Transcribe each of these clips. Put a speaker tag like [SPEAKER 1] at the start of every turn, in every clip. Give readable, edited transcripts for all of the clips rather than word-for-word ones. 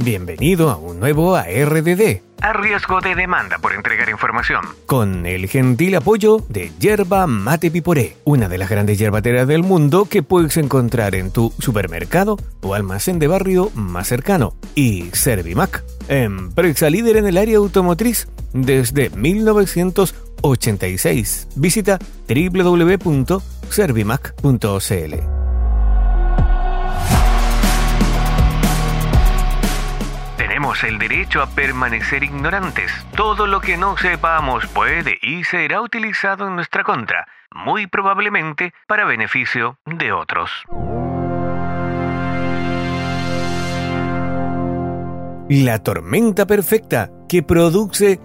[SPEAKER 1] Bienvenido a un nuevo ARDD,
[SPEAKER 2] a riesgo de demanda por entregar información,
[SPEAKER 1] con el gentil apoyo de Yerba Mate Piporé, una de las grandes yerbateras del mundo que puedes encontrar en tu supermercado o almacén de barrio más cercano, y Servimac, empresa líder en el área automotriz desde 1986. Visita www.servimac.cl.
[SPEAKER 2] Tenemos el derecho a permanecer ignorantes. Todo lo que no sepamos puede y será utilizado en nuestra contra, muy probablemente para beneficio de otros.
[SPEAKER 1] La tormenta perfecta, que produce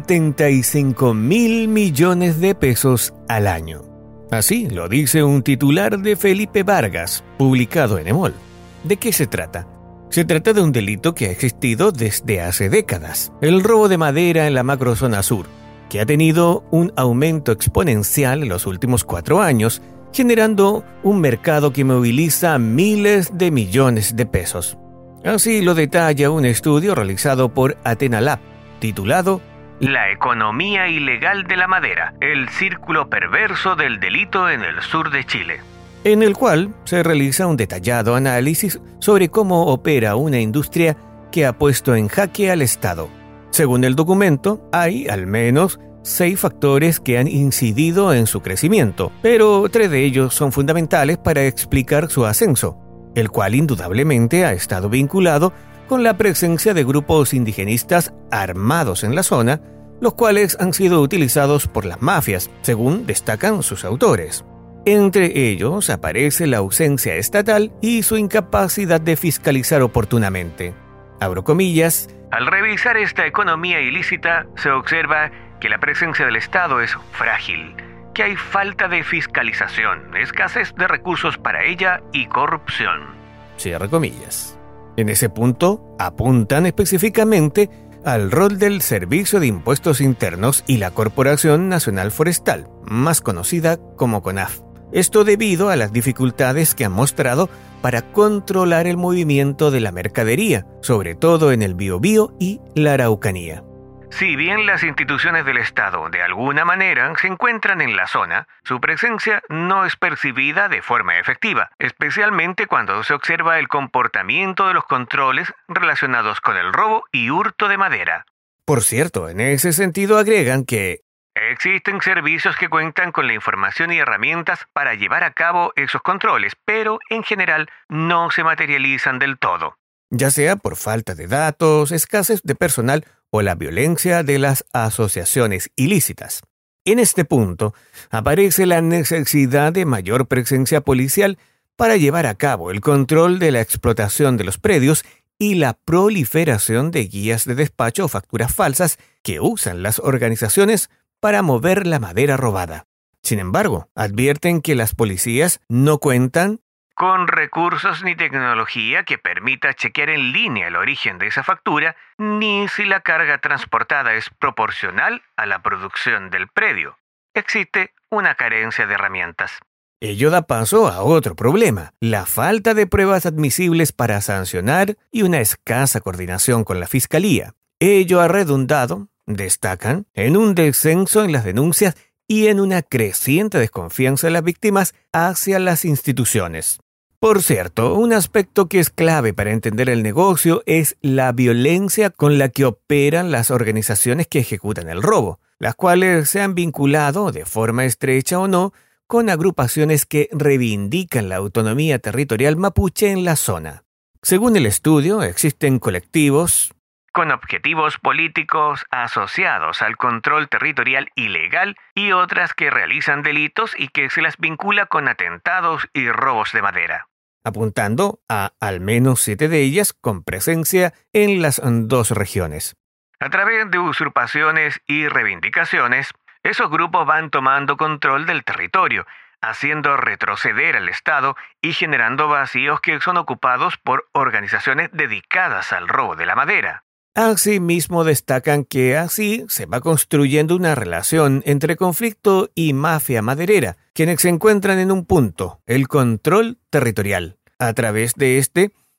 [SPEAKER 1] 75.000 millones de pesos al año. Así lo dice un titular de Felipe Vargas, publicado en EMOL. ¿De qué se trata? Se trata de un delito que ha existido desde hace décadas, el robo de madera en la macrozona sur, que ha tenido un aumento exponencial en los últimos 4 años, generando un mercado que moviliza miles de millones de pesos. Así lo detalla un estudio realizado por Athena Lab, titulado
[SPEAKER 2] La economía ilegal de la madera, el círculo perverso del delito en el sur de Chile,
[SPEAKER 1] en el cual se realiza un detallado análisis sobre cómo opera una industria que ha puesto en jaque al Estado. Según el documento, hay al menos 6 factores que han incidido en su crecimiento, pero 3 de ellos son fundamentales para explicar su ascenso, el cual indudablemente ha estado vinculado con la presencia de grupos indigenistas armados en la zona, los cuales han sido utilizados por las mafias, según destacan sus autores. Entre ellos aparece la ausencia estatal y su incapacidad de fiscalizar oportunamente. Abro comillas.
[SPEAKER 2] Al revisar esta economía ilícita, se observa que la presencia del Estado es frágil, que hay falta de fiscalización, escasez de recursos para ella y corrupción.
[SPEAKER 1] Cierre comillas. En ese punto, apuntan específicamente al rol del Servicio de Impuestos Internos y la Corporación Nacional Forestal, más conocida como CONAF. Esto debido a las dificultades que han mostrado para controlar el movimiento de la mercadería, sobre todo en el Biobío y la Araucanía.
[SPEAKER 2] Si bien las instituciones del Estado de alguna manera se encuentran en la zona, su presencia no es percibida de forma efectiva, especialmente cuando se observa el comportamiento de los controles relacionados con el robo y hurto de madera.
[SPEAKER 1] Por cierto, en ese sentido agregan que
[SPEAKER 2] existen servicios que cuentan con la información y herramientas para llevar a cabo esos controles, pero en general no se materializan del todo,
[SPEAKER 1] ya sea por falta de datos, escasez de personal o la violencia de las asociaciones ilícitas. En este punto aparece la necesidad de mayor presencia policial para llevar a cabo el control de la explotación de los predios y la proliferación de guías de despacho o facturas falsas que usan las organizaciones para mover la madera robada. Sin embargo, advierten que las policías no cuentan
[SPEAKER 2] con recursos ni tecnología que permita chequear en línea el origen de esa factura, ni si la carga transportada es proporcional a la producción del predio. Existe una carencia de herramientas.
[SPEAKER 1] Ello da paso a otro problema, la falta de pruebas admisibles para sancionar y una escasa coordinación con la Fiscalía. Ello ha redundado, destacan, en un descenso en las denuncias y en una creciente desconfianza de las víctimas hacia las instituciones. Por cierto, un aspecto que es clave para entender el negocio es la violencia con la que operan las organizaciones que ejecutan el robo, las cuales se han vinculado, de forma estrecha o no, con agrupaciones que reivindican la autonomía territorial mapuche en la zona. Según el estudio, existen colectivos
[SPEAKER 2] con objetivos políticos asociados al control territorial ilegal y otras que realizan delitos y que se las vincula con atentados y robos de madera,
[SPEAKER 1] apuntando a al menos 7 de ellas con presencia en las 2 regiones.
[SPEAKER 2] A través de usurpaciones y reivindicaciones, esos grupos van tomando control del territorio, haciendo retroceder al Estado y generando vacíos que son ocupados por organizaciones dedicadas al robo de la madera.
[SPEAKER 1] Asimismo destacan que así se va construyendo una relación entre conflicto y mafia maderera, quienes se encuentran en un punto, el control territorial. A través de este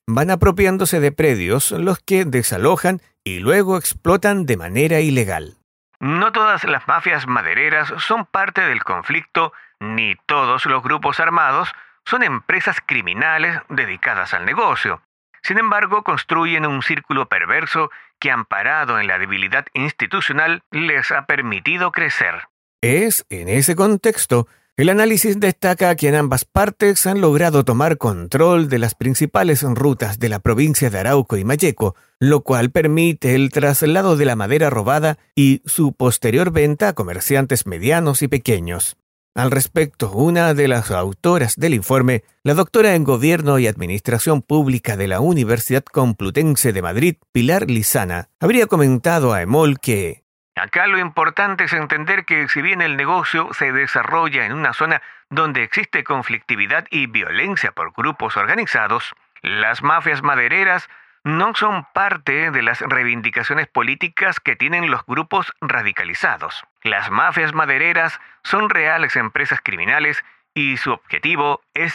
[SPEAKER 1] van apropiándose de predios, los que desalojan y luego explotan de manera ilegal.
[SPEAKER 2] No todas las mafias madereras son parte del conflicto, ni todos los grupos armados son empresas criminales dedicadas al negocio. Sin embargo, construyen un círculo perverso que, amparado en la debilidad institucional, les ha permitido crecer.
[SPEAKER 1] Es en ese contexto, el análisis destaca que en ambas partes han logrado tomar control de las principales rutas de la provincia de Arauco y Malleco, lo cual permite el traslado de la madera robada y su posterior venta a comerciantes medianos y pequeños. Al respecto, una de las autoras del informe, la doctora en Gobierno y Administración Pública de la Universidad Complutense de Madrid, Pilar Lizana, habría comentado a EMOL que
[SPEAKER 2] acá lo importante es entender que si bien el negocio se desarrolla en una zona donde existe conflictividad y violencia por grupos organizados, las mafias madereras no son parte de las reivindicaciones políticas que tienen los grupos radicalizados. Las mafias madereras son reales empresas criminales y su objetivo es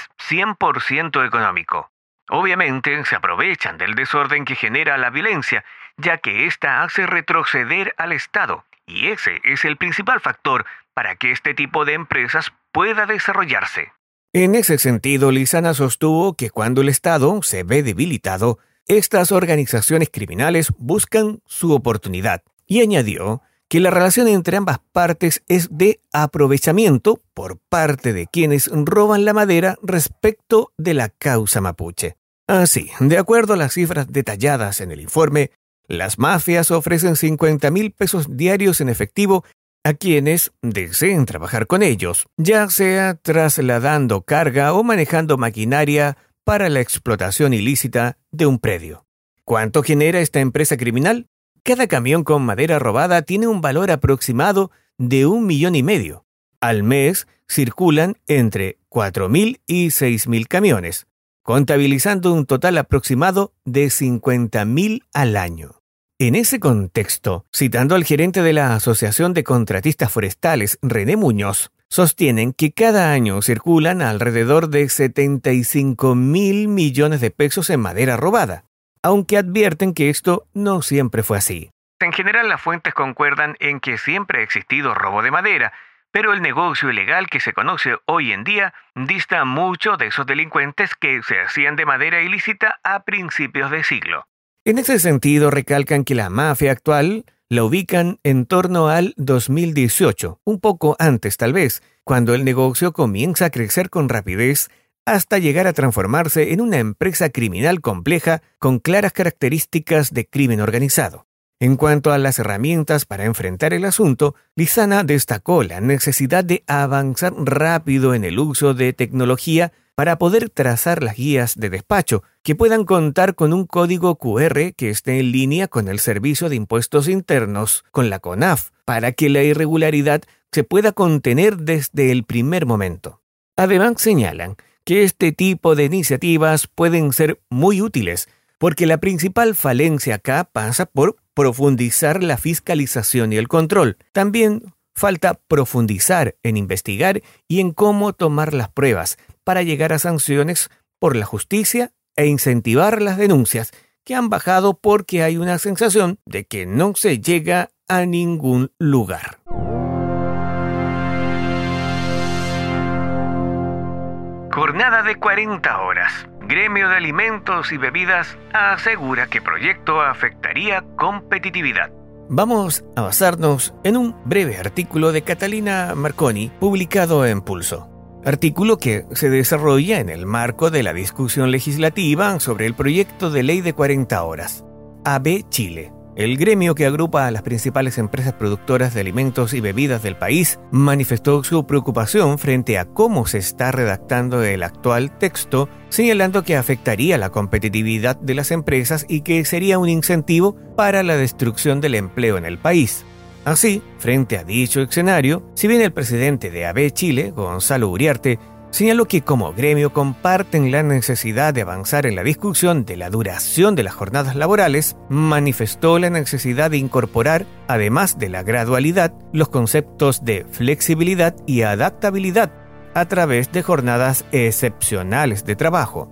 [SPEAKER 2] 100% económico. Obviamente se aprovechan del desorden que genera la violencia, ya que ésta hace retroceder al Estado, y ese es el principal factor para que este tipo de empresas pueda desarrollarse.
[SPEAKER 1] En ese sentido, Lizana sostuvo que cuando el Estado se ve debilitado, estas organizaciones criminales buscan su oportunidad, y añadió que la relación entre ambas partes es de aprovechamiento por parte de quienes roban la madera respecto de la causa mapuche. Así, de acuerdo a las cifras detalladas en el informe, las mafias ofrecen 50,000 pesos diarios en efectivo a quienes deseen trabajar con ellos, ya sea trasladando carga o manejando maquinaria para la explotación ilícita de un predio. ¿Cuánto genera esta empresa criminal? Cada camión con madera robada tiene un valor aproximado de 1,5 millones. Al mes circulan entre 4,000 y 6,000 camiones, contabilizando un total aproximado de 50,000 al año. En ese contexto, citando al gerente de la Asociación de Contratistas Forestales, René Muñoz, sostienen que cada año circulan alrededor de 75,000 millones de pesos en madera robada, aunque advierten que esto no siempre fue así.
[SPEAKER 2] En general, las fuentes concuerdan en que siempre ha existido robo de madera, pero el negocio ilegal que se conoce hoy en día dista mucho de esos delincuentes que se hacían de madera ilícita a principios de siglo.
[SPEAKER 1] En ese sentido, recalcan que la mafia actual la ubican en torno al 2018, un poco antes tal vez, cuando el negocio comienza a crecer con rapidez hasta llegar a transformarse en una empresa criminal compleja con claras características de crimen organizado. En cuanto a las herramientas para enfrentar el asunto, Lizana destacó la necesidad de avanzar rápido en el uso de tecnología para poder trazar las guías de despacho, que puedan contar con un código QR que esté en línea con el Servicio de Impuestos Internos, con la CONAF, para que la irregularidad se pueda contener desde el primer momento. Además, señalan que este tipo de iniciativas pueden ser muy útiles, porque la principal falencia acá pasa por profundizar la fiscalización y el control. También falta profundizar en investigar y en cómo tomar las pruebas para llegar a sanciones por la justicia e incentivar las denuncias, que han bajado porque hay una sensación de que no se llega a ningún lugar.
[SPEAKER 2] Jornada de 40 horas. Gremio de Alimentos y Bebidas asegura que proyecto afectaría competitividad.
[SPEAKER 1] Vamos a basarnos en un breve artículo de Catalina Marconi publicado en Pulso. Artículo que se desarrolla en el marco de la discusión legislativa sobre el proyecto de ley de 40 horas. AB Chile, el gremio que agrupa a las principales empresas productoras de alimentos y bebidas del país, manifestó su preocupación frente a cómo se está redactando el actual texto, señalando que afectaría la competitividad de las empresas y que sería un incentivo para la destrucción del empleo en el país. Así, frente a dicho escenario, si bien el presidente de AB Chile, Gonzalo Uriarte, señaló que como gremio comparten la necesidad de avanzar en la discusión de la duración de las jornadas laborales, manifestó la necesidad de incorporar, además de la gradualidad, los conceptos de flexibilidad y adaptabilidad a través de jornadas excepcionales de trabajo.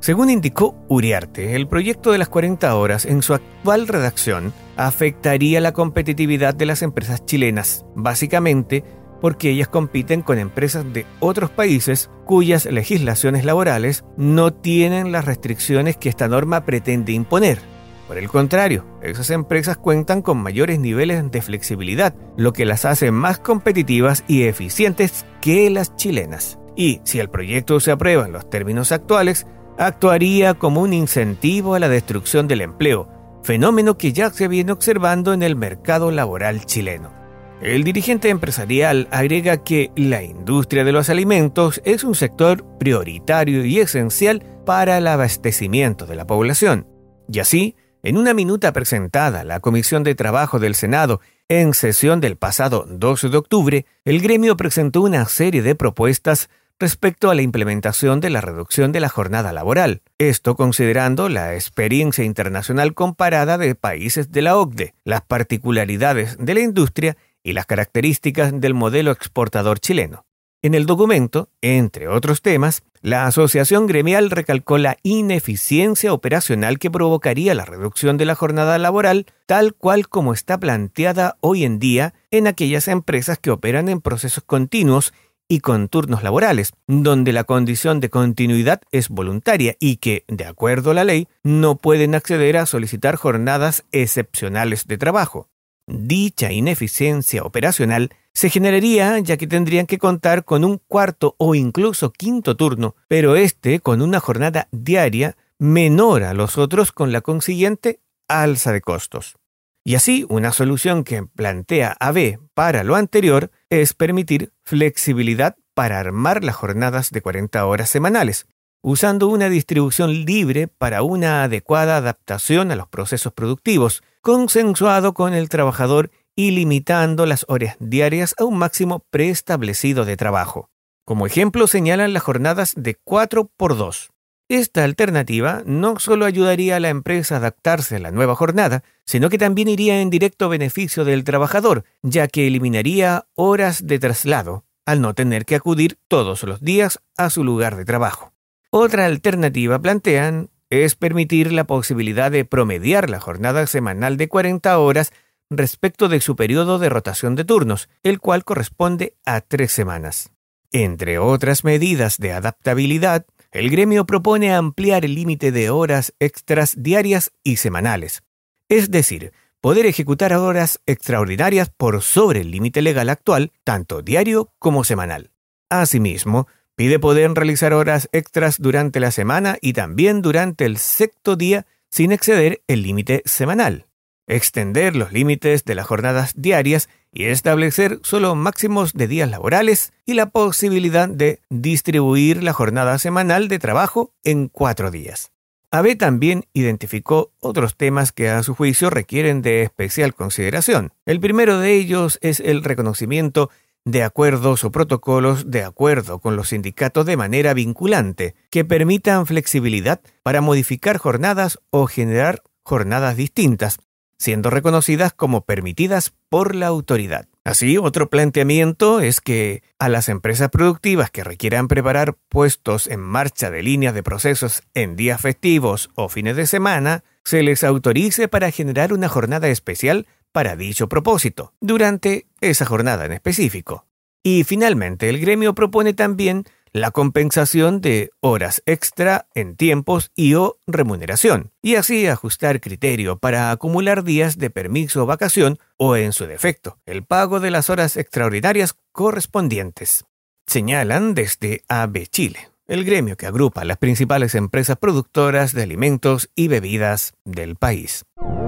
[SPEAKER 1] Según indicó Uriarte, el proyecto de las 40 horas en su actual redacción afectaría la competitividad de las empresas chilenas, básicamente porque ellas compiten con empresas de otros países cuyas legislaciones laborales no tienen las restricciones que esta norma pretende imponer. Por el contrario, esas empresas cuentan con mayores niveles de flexibilidad, lo que las hace más competitivas y eficientes que las chilenas. Y si el proyecto se aprueba en los términos actuales, actuaría como un incentivo a la destrucción del empleo, fenómeno que ya se viene observando en el mercado laboral chileno. El dirigente empresarial agrega que la industria de los alimentos es un sector prioritario y esencial para el abastecimiento de la población. Y así, en una minuta presentada a la Comisión de Trabajo del Senado en sesión del pasado 12 de octubre, el gremio presentó una serie de propuestas respecto a la implementación de la reducción de la jornada laboral. Esto considerando la experiencia internacional comparada de países de la OCDE, las particularidades de la industria y las características del modelo exportador chileno. En el documento, entre otros temas, la asociación gremial recalcó la ineficiencia operacional que provocaría la reducción de la jornada laboral tal cual como está planteada hoy en día en aquellas empresas que operan en procesos continuos y con turnos laborales, donde la condición de continuidad es voluntaria y que, de acuerdo a la ley, no pueden acceder a solicitar jornadas excepcionales de trabajo. Dicha ineficiencia operacional se generaría ya que tendrían que contar con un cuarto o incluso quinto turno, pero con una jornada diaria menor a los otros con la consiguiente alza de costos. Y así, una solución que plantea AB para lo anterior es permitir flexibilidad para armar las jornadas de 40 horas semanales, usando una distribución libre para una adecuada adaptación a los procesos productivos, consensuado con el trabajador y limitando las horas diarias a un máximo preestablecido de trabajo. Como ejemplo señalan las jornadas de 4x2. Esta alternativa no solo ayudaría a la empresa a adaptarse a la nueva jornada, sino que también iría en directo beneficio del trabajador, ya que eliminaría horas de traslado, al no tener que acudir todos los días a su lugar de trabajo. Otra alternativa plantean es permitir la posibilidad de promediar la jornada semanal de 40 horas respecto de su periodo de rotación de turnos, el cual corresponde a 3 semanas. Entre otras medidas de adaptabilidad, el gremio propone ampliar el límite de horas extras diarias y semanales, es decir, poder ejecutar horas extraordinarias por sobre el límite legal actual, tanto diario como semanal. Asimismo, pide poder realizar horas extras durante la semana y también durante el 6º día sin exceder el límite semanal. Extender los límites de las jornadas diarias y establecer solo máximos de días laborales y la posibilidad de distribuir la jornada semanal de trabajo en 4 días. AB también identificó otros temas que a su juicio requieren de especial consideración. El primero de ellos es el reconocimiento de acuerdos o protocolos de acuerdo con los sindicatos de manera vinculante, que permitan flexibilidad para modificar jornadas o generar jornadas distintas, siendo reconocidas como permitidas por la autoridad. Así, otro planteamiento es que a las empresas productivas que requieran preparar puestos en marcha de líneas de procesos en días festivos o fines de semana, se les autorice para generar una jornada especial para dicho propósito, durante esa jornada en específico. Y finalmente, el gremio propone también la compensación de horas extra en tiempos y o remuneración, y así ajustar criterio para acumular días de permiso o vacación o, en su defecto, el pago de las horas extraordinarias correspondientes. Señalan desde AB Chile, el gremio que agrupa las principales empresas productoras de alimentos y bebidas del país.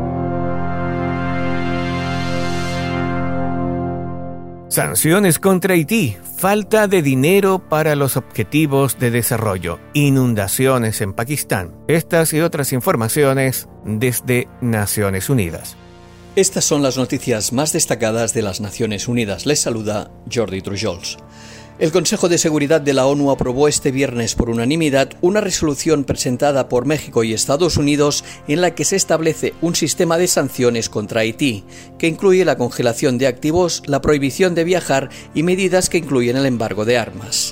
[SPEAKER 1] Sanciones contra Haití, falta de dinero para los objetivos de desarrollo, inundaciones en Pakistán. Estas y otras informaciones desde Naciones Unidas.
[SPEAKER 3] Estas son las noticias más destacadas de las Naciones Unidas. Les saluda Jordi Trujols. El Consejo de Seguridad de la ONU aprobó este viernes por unanimidad una resolución presentada por México y Estados Unidos en la que se establece un sistema de sanciones contra Haití, que incluye la congelación de activos, la prohibición de viajar y medidas que incluyen el embargo de armas.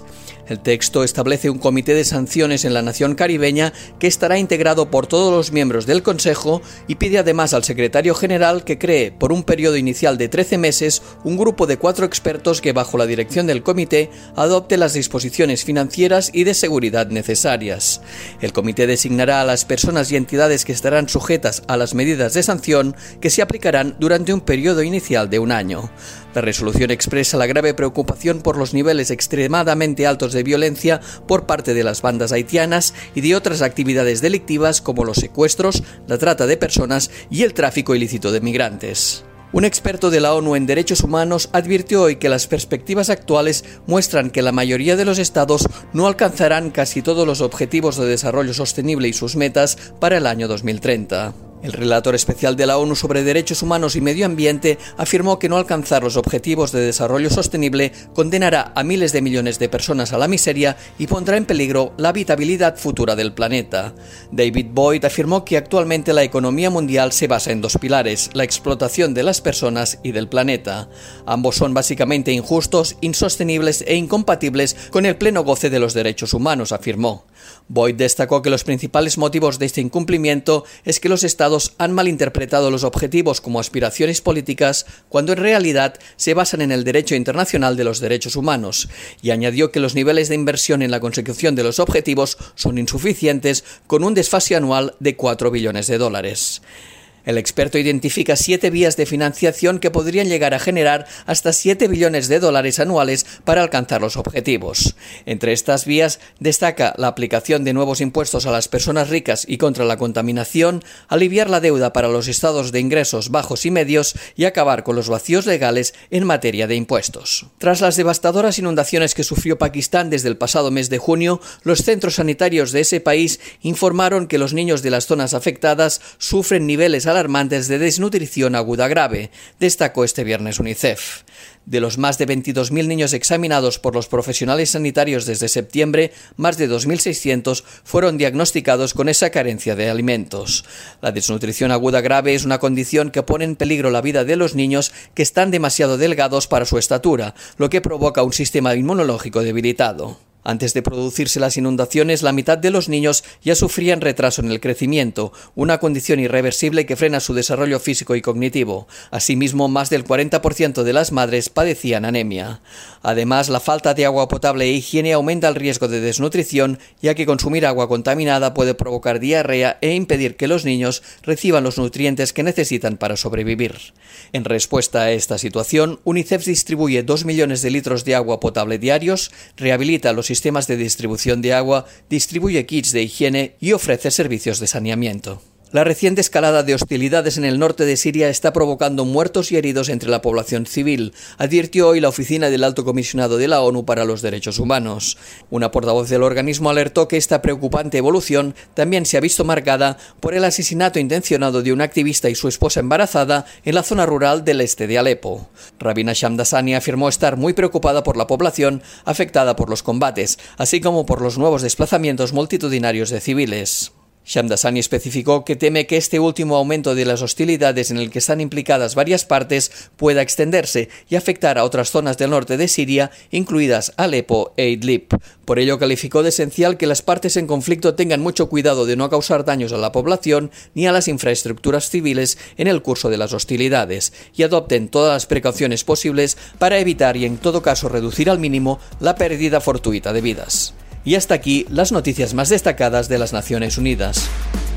[SPEAKER 3] El texto establece un comité de sanciones en la nación caribeña que estará integrado por todos los miembros del Consejo y pide además al secretario general que cree, por un periodo inicial de 13 meses, un grupo de 4 expertos que, bajo la dirección del comité, adopte las disposiciones financieras y de seguridad necesarias. El comité designará a las personas y entidades que estarán sujetas a las medidas de sanción que se aplicarán durante un periodo inicial de un año. La resolución expresa la grave preocupación por los niveles extremadamente altos de violencia por parte de las bandas haitianas y de otras actividades delictivas como los secuestros, la trata de personas y el tráfico ilícito de migrantes. Un experto de la ONU en derechos humanos advirtió hoy que las perspectivas actuales muestran que la mayoría de los estados no alcanzarán casi todos los objetivos de desarrollo sostenible y sus metas para el año 2030. El relator especial de la ONU sobre Derechos Humanos y Medio Ambiente afirmó que no alcanzar los objetivos de desarrollo sostenible condenará a miles de millones de personas a la miseria y pondrá en peligro la habitabilidad futura del planeta. David Boyd afirmó que actualmente la economía mundial se basa en 2 pilares, la explotación de las personas y del planeta. Ambos son básicamente injustos, insostenibles e incompatibles con el pleno goce de los derechos humanos, afirmó. Boyd destacó que los principales motivos de este incumplimiento es que los estados han malinterpretado los objetivos como aspiraciones políticas cuando en realidad se basan en el derecho internacional de los derechos humanos, y añadió que los niveles de inversión en la consecución de los objetivos son insuficientes, con un desfase anual de $4 billones. El experto identifica 7 vías de financiación que podrían llegar a generar hasta $7 billones anuales para alcanzar los objetivos. Entre estas vías destaca la aplicación de nuevos impuestos a las personas ricas y contra la contaminación, aliviar la deuda para los estados de ingresos bajos y medios y acabar con los vacíos legales en materia de impuestos. Tras las devastadoras inundaciones que sufrió Pakistán desde el pasado mes de junio, los centros sanitarios de ese país informaron que los niños de las zonas afectadas sufren niveles alarmantes de desnutrición aguda grave, destacó este viernes UNICEF. De los más de 22.000 niños examinados por los profesionales sanitarios desde septiembre, más de 2.600 fueron diagnosticados con esa carencia de alimentos. La desnutrición aguda grave es una condición que pone en peligro la vida de los niños que están demasiado delgados para su estatura, lo que provoca un sistema inmunológico debilitado. Antes de producirse las inundaciones, la mitad de los niños ya sufrían retraso en el crecimiento, una condición irreversible que frena su desarrollo físico y cognitivo. Asimismo, más del 40% de las madres padecían anemia. Además, la falta de agua potable e higiene aumenta el riesgo de desnutrición, ya que consumir agua contaminada puede provocar diarrea e impedir que los niños reciban los nutrientes que necesitan para sobrevivir. En respuesta a esta situación, UNICEF distribuye 2 millones de litros de agua potable diarios, rehabilita los sistemas de distribución de agua, distribuye kits de higiene y ofrece servicios de saneamiento. La reciente escalada de hostilidades en el norte de Siria está provocando muertos y heridos entre la población civil, advirtió hoy la oficina del Alto Comisionado de la ONU para los Derechos Humanos. Una portavoz del organismo alertó que esta preocupante evolución también se ha visto marcada por el asesinato intencionado de un activista y su esposa embarazada en la zona rural del este de Alepo. Rabina Shamdasani afirmó estar muy preocupada por la población afectada por los combates, así como por los nuevos desplazamientos multitudinarios de civiles. Shamdasani especificó que teme que este último aumento de las hostilidades en el que están implicadas varias partes pueda extenderse y afectar a otras zonas del norte de Siria, incluidas Alepo e Idlib. Por ello calificó de esencial que las partes en conflicto tengan mucho cuidado de no causar daños a la población ni a las infraestructuras civiles en el curso de las hostilidades y adopten todas las precauciones posibles para evitar y en todo caso reducir al mínimo la pérdida fortuita de vidas. Y hasta aquí las noticias más destacadas de las Naciones Unidas.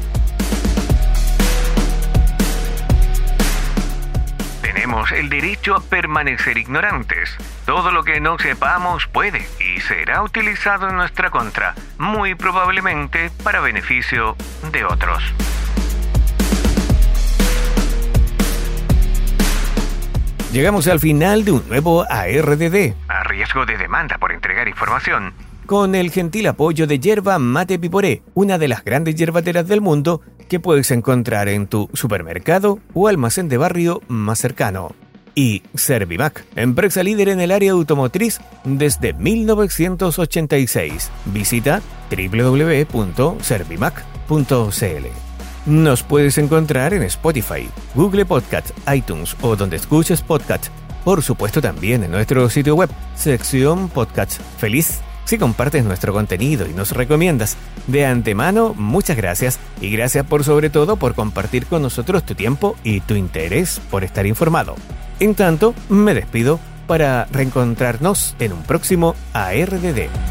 [SPEAKER 2] Tenemos el derecho a permanecer ignorantes. Todo lo que no sepamos puede y será utilizado en nuestra contra, muy probablemente para beneficio de otros.
[SPEAKER 1] Llegamos al final de un nuevo ARDD.
[SPEAKER 2] A riesgo de demanda por entregar información,
[SPEAKER 1] con el gentil apoyo de Yerba Mate Piporé, una de las grandes yerbateras del mundo que puedes encontrar en tu supermercado o almacén de barrio más cercano. Y Servimac, empresa líder en el área automotriz desde 1986. Visita www.servimac.cl. Nos puedes encontrar en Spotify, Google Podcast, iTunes o donde escuches podcast. Por supuesto también en nuestro sitio web, sección podcast. ¡Feliz si compartes nuestro contenido y nos recomiendas. De antemano, muchas gracias y gracias sobre todo por compartir con nosotros tu tiempo y tu interés por estar informado. En tanto, me despido para reencontrarnos en un próximo ARDD.